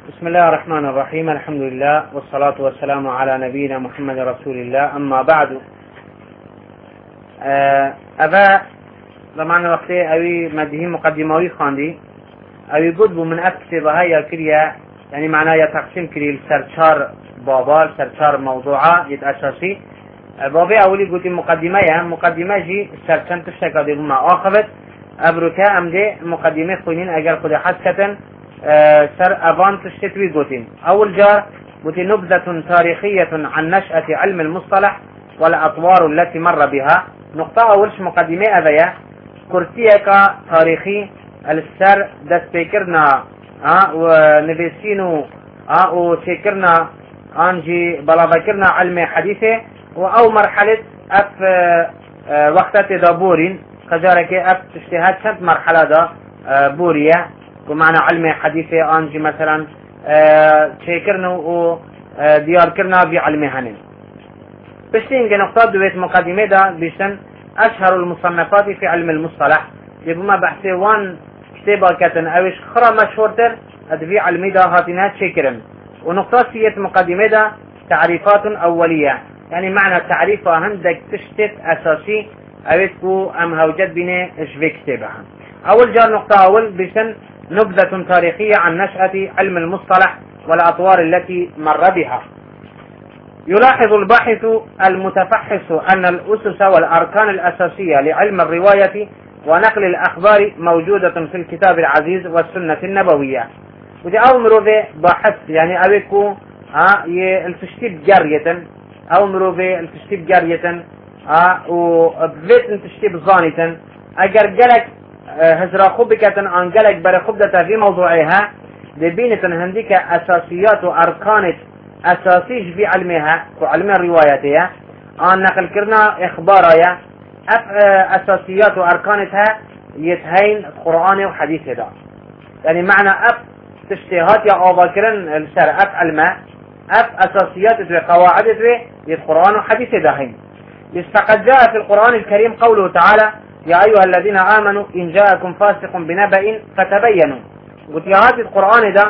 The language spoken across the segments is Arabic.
بسم الله الرحمن الرحيم. الحمد لله والصلاة والسلام على نبينا محمد رسول الله. أما بعد، أبا زمان وقتی اوی مدهی مقدموی خواندی اوی بود من اکتبها یا کریا، یعنی معناه یا تقسیم کری سرچار بابال سرچار موضوعه یت اساسی. بابی اولی گوتی مقدمه جی سرچند تشتکادی ما آخبت ابروکا امده مقدمه خونین اگر خود حد کتن سر أبان تشتوي قوتين. أول جار قوتي نبذة تاريخية عن نشأة علم المصطلح والأطوار التي مر بها. نقطة أولش مقدمة أذية كرسيك تاريخي السر دست بيكرنا ونبيسينو وشكرنا أنجي بلا بكرنا علم حديثة وأو مرحلة أف وقتات دابورين خجارك أف تشتهات شنت مرحلة دا بورية ومعنى علم حديثة أنجي مثلا شكرنا وديار كرنا بعلم هنين. بشتين نقطة دويت مقدمة دا بيشتن أشهر المصنفات في علم المصطلح يبما بحثي وان كتابة كتن أوش خرا مشهورتر أدفي علمي دا هاتنا شكرا. ونقطة سيئة مقدمة دا تعريفات أولية، يعني معنى التعريف عندك تشتت أساسي أويتكو أم هوجد بنا إشبه كتابها. أول جار نقطة أول بيشتن نبذة تاريخية عن نشأة علم المصطلح والأطوار التي مر بها. يلاحظ الباحث المتفحص أن الأسس والأركان الأساسية لعلم الرواية ونقل الأخبار موجودة في الكتاب العزيز والسنة النبوية. ودي أمرو به باحث يعني أبيكو التشتيب جارية أمرو به التشتيب جارية وبيت التشتيب ظانية أجر جلك هزرا خبكة أن جلك بر خبدة في موضوعها لبينة هنديك أساسيات وأركان أساسيش في علمها وعلم الرواياتها أن نقل كرنا إخبارها أساسيات وأركانتها يتهين القرآن وحديث هذا، يعني معنى تشتيهات يا أباكرن الشرع علماء أساسيات وقواعد القرآن وحديث هذا هين. فقد جاء في القرآن الكريم قوله تعالى: يا أيها الذين آمنوا إن جاءكم فاسق بنبأ فتبينوا. وتيهات القرآن ده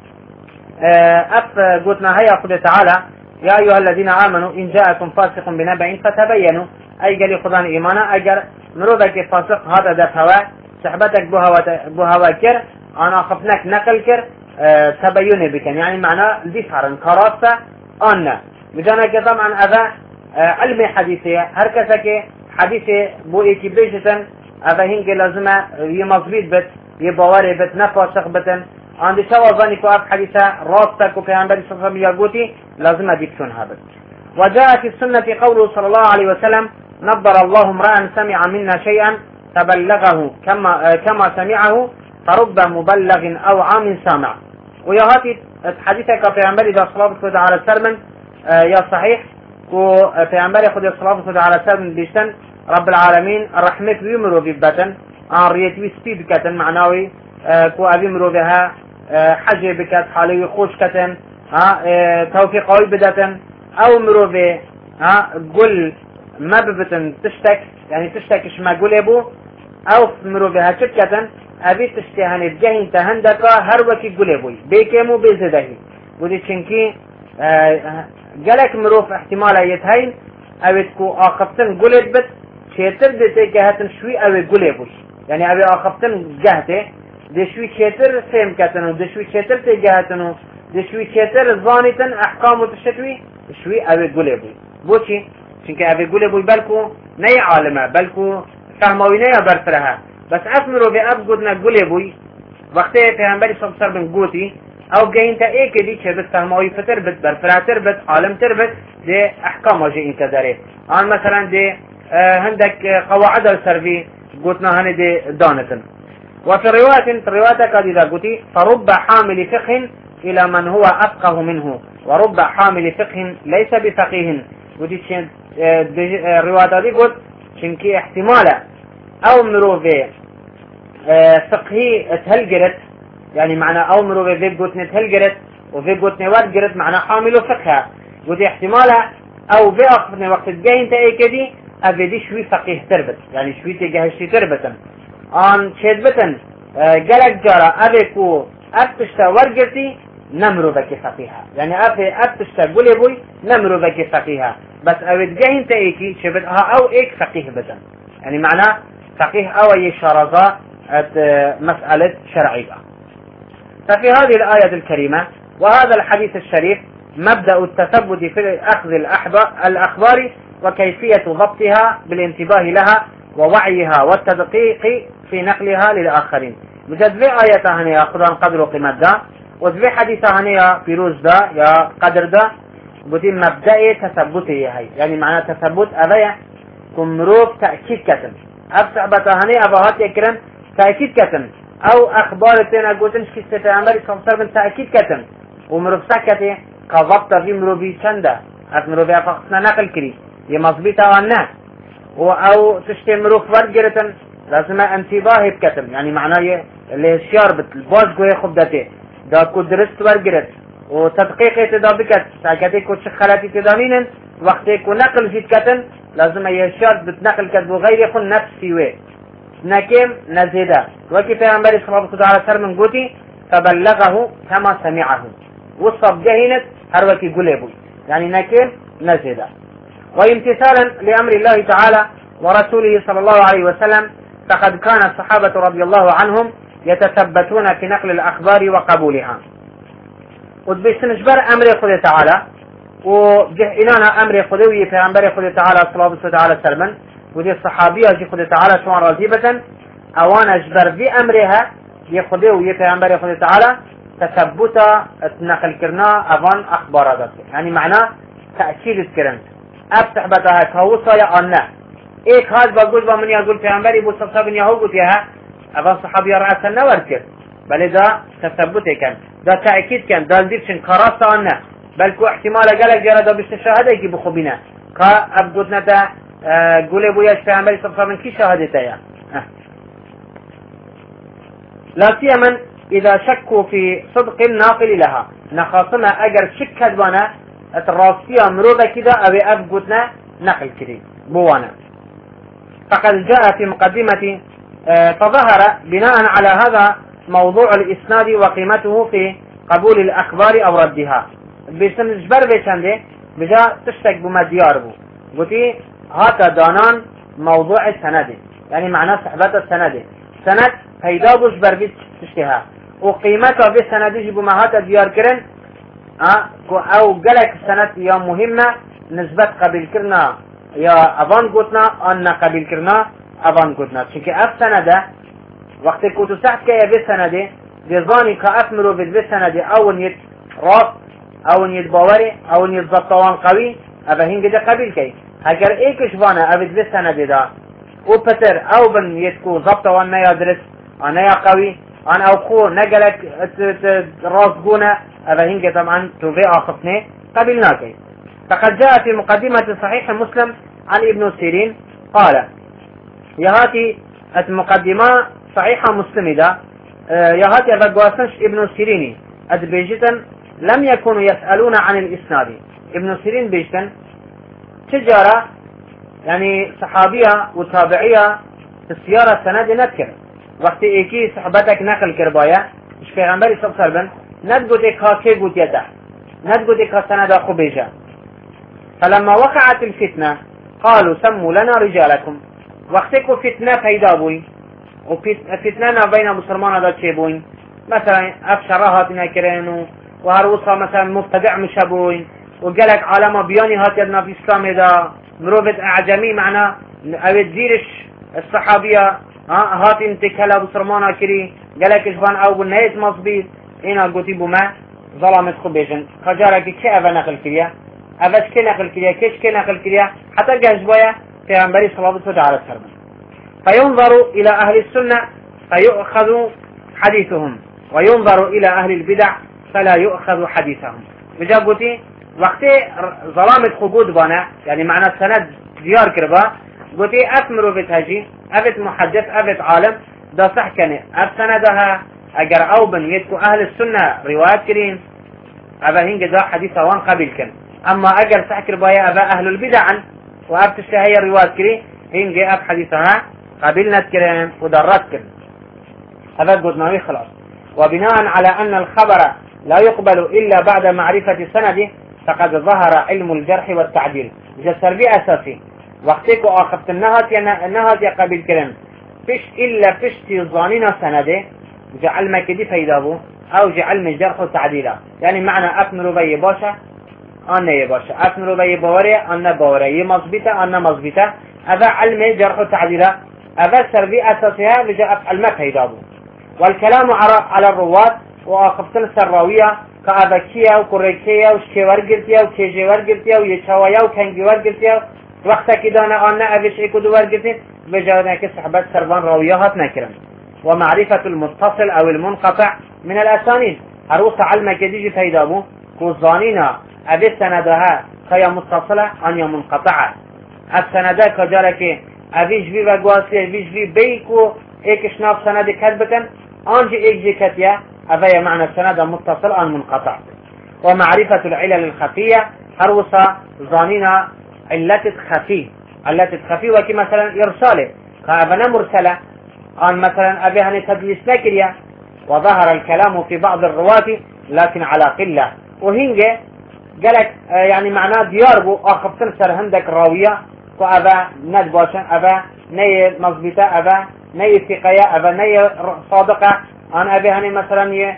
قلتنا هيا خذ تعالى: يا أيها الذين آمنوا إن جاءكم فاسق بنبأ فتبينوا، أي قال خذان إيمانا أجر مرودك فاسق هذا ده هواء صحبتك بها وكر أنا خفناك نقل كر تبيني بك، يعني معناه دفعا كراسة أنا بجانك طبعا هذا علم حديثية هركسك حديث بو ايكي بيجتن هذا هنگ لازمه يمضبيط بت يبواري بت نفاسق بتن عندي شوازاني كو اف حديثة راستك وكيانبري صلى الله عليه وسلم لازمه ديكتون هذا. وجاء في السنة قوله صلى الله عليه وسلم: نظر الله امرأ سمع منا شيئا فبلغه كما سمعه فرب مبلغ او عام سامع. ويا هاتي حديثك كيانبري صلى الله عليه وسلم يا صحيح وبيعنبري خد الصلاة على سبب بيشتن رب العالمين الرحمة بيمرو ببتن عن ريتوي سبيد كتن معناوي كو أبيمرو بها حاجة بكت حالي خوش كتن توفيق قوي بدتن أو مرو به قل ما ببتن تشتك، يعني تشتكش ما قل يبو أو مرو بها شكتن أبي تشتهني بجهن تهندك هر وكي قل يبوي بيكيمو بيزدهي. ودي تشنكي جالك مروف احتمال يتهين اويتكو اخفتن قلت بت شيتر دي جهتن شوي اوي قلبوش، يعني اوي اخفتن جهته دي شوي شيتر سيم كتنو دي شوي شيتر تي جهتنو دي شوي شيتر ظانيتن احكامو تشتوي شوي اوي قلبوي بوشي شنك اوي قلبوي بلكو ني عالمة بلكو فهموي ني برفرها بس اسمرو بي اب قدنا قلبوي وقتها پیغمبری صلی الله علیه و قوتي او جاينتا ايه كدي شبت فهموي فتربت برفراتربت عالم تربت دي احكام وجه انت داري عن مثلا دي عندك قواعد السرفي قلتنا هني دي دانتن. وفي رواية قديدة قلتي: فرب حامل فقه الى من هو افقه منه ورب حامل فقه ليس بفقيه. قلتي رواية دي قلت شنكي احتمالا او مروفي فقهي تهلجرت، يعني معنى او مرو في قوتني تهلجرت وفي قوتني ورجرت معنى حامل فقهها. ودي احتمالها او في اخفني وقت الجاي انت ايه كدي ابدي شوي فقيه تربت، يعني شوي تجهشي تربتن ان شدبتن جلك جارة ابيكو ابتشتا ورجرتي نمرو بك فقيها يعني أفتشتا قولي بوي نمرو بك فقيها بس أود جاهن تأيكي شبتها أو إيك فقيه بدن يعني معناه فقيه أو يشارضا مسألة شرعية. ففي هذه الآية الكريمة وهذا الحديث الشريف مبدأ التثبت في أخذ الأخبار وكيفية ضبطها بالانتباه لها ووعيها والتدقيق في نقلها للآخرين. بجد في آية هنية خدان قدر وقيمة دا وذي حديث هنية فيروز دا يا قدر دا بدي مبدأ تثبته هي يعني معنى تثبت أبايا كمروف تأكيد كتن أبسعبت هنية أباهات يكرن تأكيد كتن أو أخبار تنا قوتنش كستة عمري صمصر من تأكيد كتن ومروف سكته كضبط في مروفي شنده مروفي أفقصنا نقل كري يمضبطة وعناه أو تشتي مروف ورقرتن لازم انتباه بكتن يعني معناه اللي الشيار بالباز قوي خبدته دا كو درست ورقرت وتدقيق تدابكت ساكتي كو شخلاتي تدانين وقتي كو نقل جيد كتن لازم يشار بتنقل كتبو غير يخون نفسي وي نكيم نزيدا وكي پیغمبر صلى الله عليه وسلم قوتي فبلغه كما سمعه وصف جهنت هر وكي قلبو يعني نكيم نزيدا. وامتثالا لأمر الله تعالى ورسوله صلى الله عليه وسلم فقد كان الصحابة رضي الله عنهم يتثبتون في نقل الأخبار وقبولها وبسنجبر أمر خذ تعالى وجهنانا أمر خذوي في أمر خذ تعالى صلى الله عليه وسلم ودي الصحابية جي خذ تعالى شوان رزيبة أوانا أجبر بأمرها يخذوي في أمر خذ تعالى تثبتا نقل كرنا أفان أخبار ذات يعني معناه تأكيد الكرن أفتح بتاعها كوصا يا أنا إيك هاد بقول بمن يقول في أمر يبو صفصف يهود فيها أفان صحابي رأسا نوركر بل دا تثبت كان دا تأكيد كان دا نديرشن كراسة أنا بل كو احتمال قالك جرى دا بشتشاهده يجي بخبنا كا أبقودنا دا قولي بوياش في عمالي صفصف من كي شاهدتا يا لا سيما إذا شكوا في صدق الناقل لها نخاصنا أجر شك هدوانا الراسية مروضة كده أو أبقودنا نقل كده بوانا. فقد جاء في مقدمة فظهر بناء على هذا موضوع الإسناد وقيمته في قبول الأخبار أو ردها بسنجبر بشنده بجاء تشتك بمديار بو قلتي هاتا دانان موضوع السند يعني معناه صحبة السند سند هيدا بوش بربيت تشتها وقيمته بالسند يجب ما هاتا ديار كرن أو قلق السند يا مهمة نسبة قبل كرنا يا أبان قلتنا أن قبل كرنا أبان قلتنا چونکه اف سنده وقتی که تو سعت که به سنده دیزانی که اف مرو به سنده او نیت راست او نیت باوری او نیت ضبطوان قوی او هنگه ده قبیل که اگر ایکش وانه او به سنده ده او پتر او بن نیت کو ضبطوان نیا درست نیا قوی آن او خو نگلک راست گونه او هنگه طبعا تو في آخفنه قبیل ناکی. فقد جاء في مقدمة صحيح مسلم عن ابن سيرين قال يهاتي المقدمة صحيحة مسلمة يهاتي أبقواسنش ابن سيريني أدبيجتا لم يكونوا يسألون عن الإسناد. ابن سيرين بيجتا تجارة يعني صحابية وتابعية السيارة سند نذكر وقت ايكي صحبتك نقل كربايا مش پیغمبری صلى الله عليه وسلم ندقوتك هاكي قوت يده ندقوتك هاسند أخو بيجا. فلما وقعت الفتنة قالوا سموا لنا رجالكم وقتكو فتنة پیدا بوي وفتنة بين مسلمان دا چه بوين مثلا افشراهات نكرين وهروصا مثلا مبتدع مشابوين وقالك عالم بياني هات يدنا في اسلام دا مروفت اعجمي معنا اوه زيرش الصحابية هات انتكلا بسرمانا كري قالك اشبان او بالنهيت مصبيت اينا قوتي بما ظلامت خبيشن خجارك كي افا نقل كريا افاش كي نقل كريا كيش كي نقل كريا حتى جاجبايا پیغمبری صلی الله عليه وسلم فينظر إلى أهل السنة فيؤخذ حديثهم وينظر إلى أهل البدع فلا يؤخذ حديثهم. بجابوتي وقت ظلامة خبود بانا يعني معنى سند ديار كربا قوتي أثمروا بتهجي أفت محدث أفت عالم دا صح كان أفسندها أجر أو بن يدكو أهل السنة روايات كرين أبا هنج دا حديثة وان قبل كان أما أجر صح كربايا أبا أهل البدع وأبتشتهي هي الروايات كري هين جاء بحديثها قبلنا كرين ودرات كرين هذا قد نوي خلاص. وبناء على أن الخبر لا يقبل إلا بعد معرفة سنده فقد ظهر علم الجرح والتعديل. جسر بي أساسي وقتك آخفت النهات يقبل كلام فيش إلا فيش ظانين سنده جعل مكدي فيدابو أو جعل من جرح والتعديل. يعني معنى أكمل بي باشا أنا يباشا أكمل بي باوري أنا باوري مظبطة أنا مظبطة هذا علم جرح والتعديل. هذا سربي أساسها بجاء علم فيدابو. والكلام على الرواة وآخفتن سراوية كأذكية وكوريكية وشكيور قلتيا وكيجيور قلتيا ويشاويا وكنجيور قلتيا وقتا كدانا أنا أبيش إيكو دوار قلتين بجاونا كسحبات سربان راويات نكرا. ومعرفة المتصل أو المنقطع من الأسانيد هروس علم كديجي فيدابو كوزانينا أبي سندها كيا متصلة أن منقطعة السندا كجارك أبيش بي بقواسي أبيش بي بيكو إيكش ناف سند كذبتن أنجي إيكجي كتيا هذا معنى السند متصل أن منقطع. ومعرفة العلل الخفية هروسا ظانينا علة خفي وكي مثلا إرساله كأبنا مرسلة أن مثلا أبيهن تدليس نكريا. وظهر الكلام في بعض الرواة لكن على قلة وهنجي قالك يعني معناه دياربو أخفتن سر هندك راوية وأبا ند باشن أبا ني مضبطة أبا ني ثقية أبا ني صادقة أنا أبيهن مثلا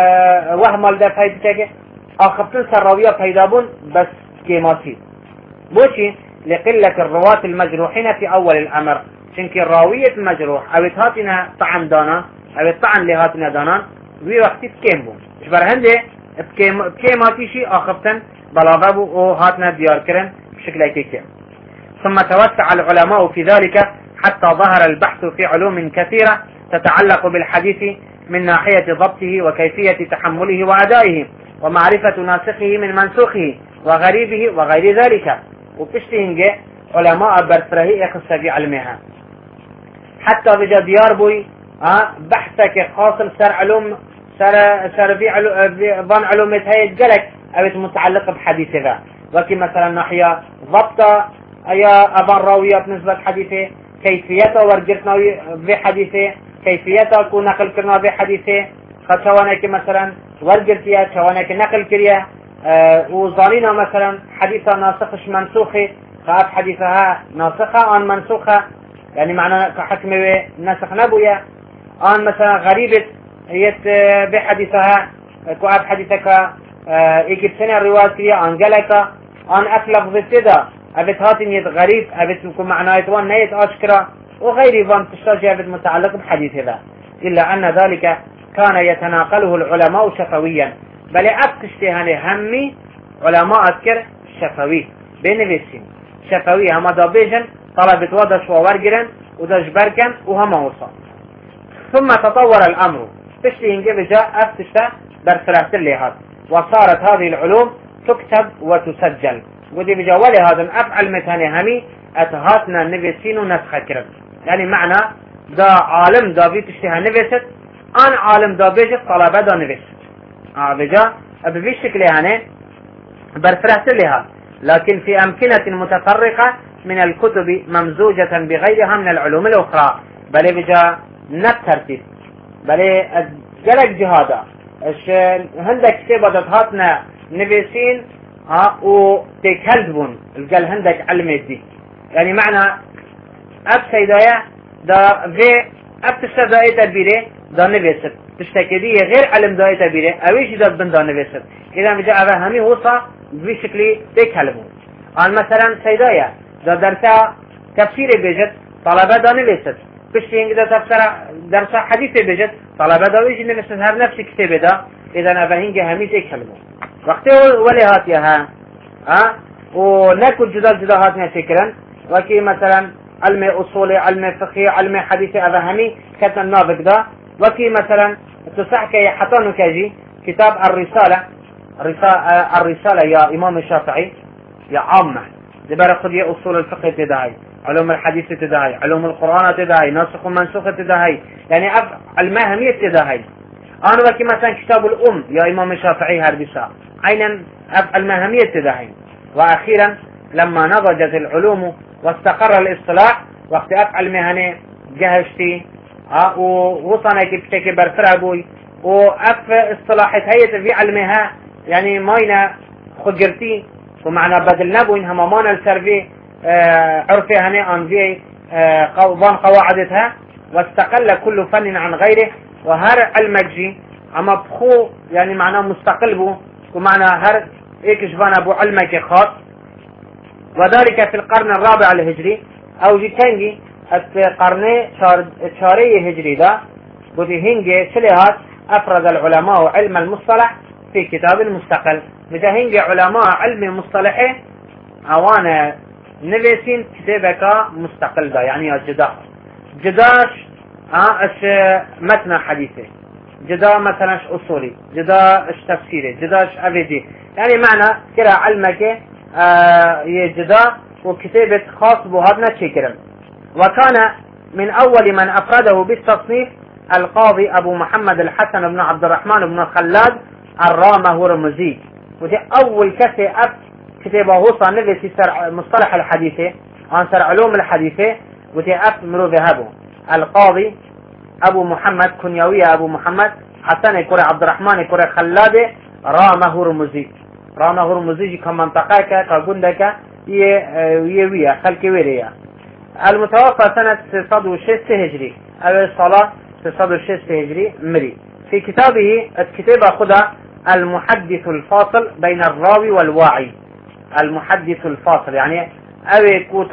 وهم الدفع تاجي أخفتن سر راوية فيدابون بس كيماتي بوشي لقلة الرواة المجروحين في أول الأمر شنك الراوية المجروح أو هاتنا طعن دانا أو الطعن لهاتنا دانا وي وقت بكيمبو إشبار هنده بكيماتي شي أخفتن بلاغابو أو هاتنا ديار كرن بشكل كيكي. ثم توسع العلماء في ذلك حتى ظهر البحث في علوم كثيرة تتعلق بالحديث من ناحية ضبطه وكيفية تحمله وأدائه ومعرفة ناسخه من منسوخه وغريبه وغير ذلك. وبتشتهنج علماء برسرهي اخصابي علمها حتى بجا ديار بوي بحثك خاصل سر علوم سر بان علومات هاي تقلك أبيت متعلق بحديث ذا وكي مثلا ناحية ضبط أيا أبان راويات نسبة حديثه كيفيته ورجرتنا بحديثه كيفيته كو نقل كرنا بحديثه خشوانك مثلا ورجرتيا شوانك نقل كريا وظانينا مثلا حديثة ناسخش منسوخة خاف حديثها ناسخة عن منسوخة يعني معنى كحكم ناسخ نبويا عن مثلا غريبة يت بحديثها كواب حديثك يجيب سنة الرواية عن جلك عن أفلق ضده أبت هاتن يت غريب أبت يكون معناه يتوان نيت أشكرا وغير ظن تشتاجي أبت متعلق بحديث ذا إلا أن ذلك كان يتناقله العلماء شفويا بل أكتشتهاني همي علماء أذكر شفوي بنفسين شفوي هما دابيجن طلبت ودش وورجرن ودش بركن وهما وصل. ثم تطور الأمر تشتهن جب جاء أفتشته برسلات الليهات وصارت هذه العلوم تكتب وتسجل ودي بجوالي هذا أفعل مثاني همي أتهاتنا نفسين ونسخة كرب يعني معنى دا عالم دا بيتشتها نفست أن عالم دا بيجت طلبة دا نفست بجا بشكل يعني برسلت لها لكن في أمكنة متفرقة من الكتب ممزوجة بغيرها من العلوم الأخرى بل بجا نترتيب بل جلك جهادا هندك كتابة هاتنا نفسين وتكذبون القال هندك علمي دي يعني معنى أب سيدايا دا في أب تشتدائي تدبيري دا نفست تشتكي غير علم دا تدبيري أويش دا بن دا نفست إذا بجاء همي وصا بشكل تكلمون عن مثلا سيدايا دا درسا تفسير بيجت طلبة دا نفست بشتين دا تفسير درسا حديث بيجت طلبة دا ويجي نفست هر نفس كتاب دا إذا أفهنج همي تكلمون وقته ولي هاتيها ونكل جدا هاتنا فكرا وكي مثلا علم أصولي علم فقهي علم حديثي أفهمي كتن نابق دا وكي مثلا تسحكي حتى نكاجي كتاب الرسالة يا إمام الشافعي يا عامة دبر خذي أصول الفقه تداعي علوم الحديث تداعي علوم القرآن تداعي ناسخ ومنسوخ تداعي يعني المهمية تداعي أنا وكي مثلا كتاب الأم يا إمام الشافعي هربسا عينا المهمية تداعي. وأخيرا لما نضجت العلوم واستقر الاصطلاح وقت أفعل مهنة جهشتي ووصنا كبتك برفر أبوي وأف اصطلاحات هي في علمها يعني ماينا خجرتي ومعنى بدل نبوين همامان السرفي عرفي هني أنفي قواعدتها، واستقل كل فن عن غيره، وهر علمجي اما بخو يعني معناه مستقل بو، ومعنى هر ايكش بان ابو علمك خاص. وذلك في القرن الرابع الهجري او جي كانجي القرن الشاري هجري دا بودي هنجي شليهات افرد العلماء علم المصطلح في كتاب مستقل. بدا هنجي علماء علم المصطلح اوانا نفسين كتابك مستقل دا يعني جداش اش متن حديثي، جدا مثلا اش اصولي، جدا اش تفسيري، جدا اش ابدي، يعني معنى كرا علمك جدا وكتابة خاص بهذا شكرا. وكان من اول من افرده بالتصنيف القاضي ابو محمد الحسن بن عبد الرحمن بن خلاد الرامهرمزي، ودي اول كسي اب كتابه هو صنف في مصطلح الحديثي عن سر علوم الحديثي، ودي اب مرو ذهبه القاضي ابو محمد كنيوية ابو محمد حسن كوري عبد الرحمن كوري خلاد رامهرمزي كمنطقة كجندك يوية خلق ويريا، المتوفى سنة 606 هجري أو صلاة 606 هجري مري. في كتابه الكتاب خدا المحدث الفاصل بين الراوي والواعي. المحدث الفاصل يعني أوي كوت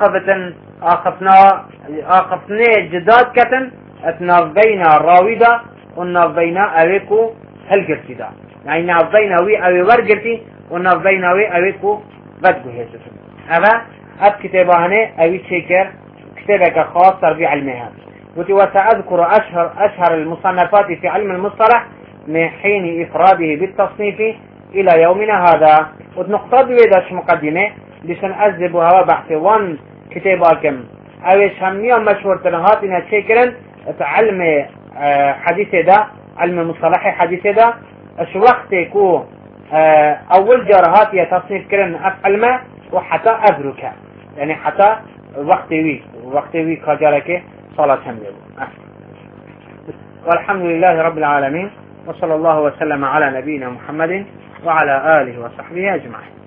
آخفنا جداد كتن اتنافينا الراوي دا ونافينا أويكو هلقرتي دا، يعني نافينا وي أوي ورقرتي ونافينا وي أويكو بدقو هيسسن. هذا كتابه أوي شكر كتابك خاص تربيع المهام. وسأذكر أشهر المصنفات في علم المصطلح من حين إفراده بالتصنيف إلى يومنا هذا. ونقصد ويداش مقدمة لسن أذبها وبحث وان كتاباكم أويش همية مشهور تنهاتنا شكرا علم حديث دا، علم مصطلح حديث دا اش وقت يكو أول جارهات يتصنيف كرن أفعلما وحتى أذرك، يعني حتى وقت وي كجارك صلاة همية. والحمد لله رب العالمين، وصلى الله وسلم على نبينا محمد وعلى آله وصحبه أجمعين.